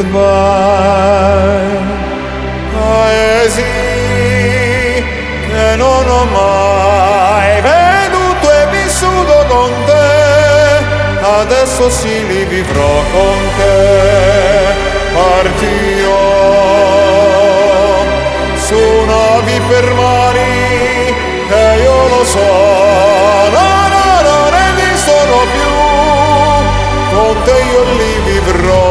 goodbye. Paesi che non ho mai veduto e vissuto con te, adesso sì li vivrò con te. Partirò su navi per mari che io lo so, no, no, non esistono più, con te io li vivrò.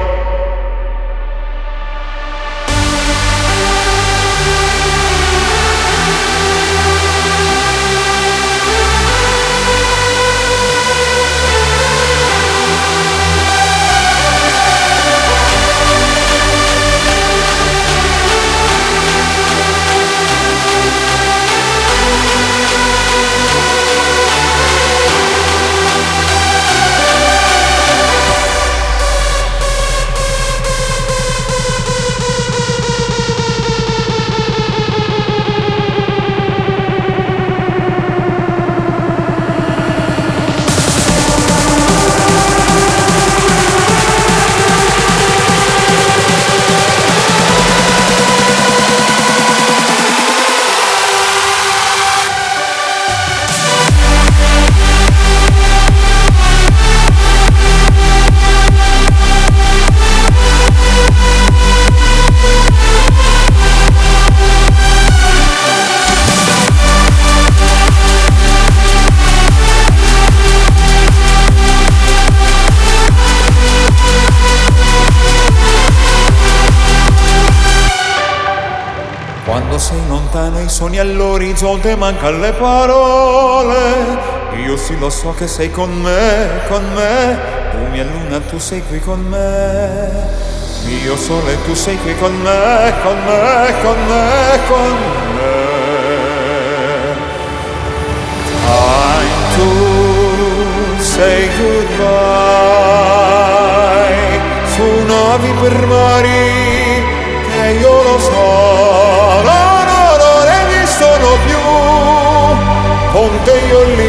Quando sei lontano i sogni all'orizzonte, mancano le parole. Io sì lo so che sei con me, con me. Tu mia luna, tu sei qui con me. Mio sole, tu sei qui con me, con me, con me, con me. Time to say goodbye. Su navi per mari che io lo so, no, no, non esistono più, con te io li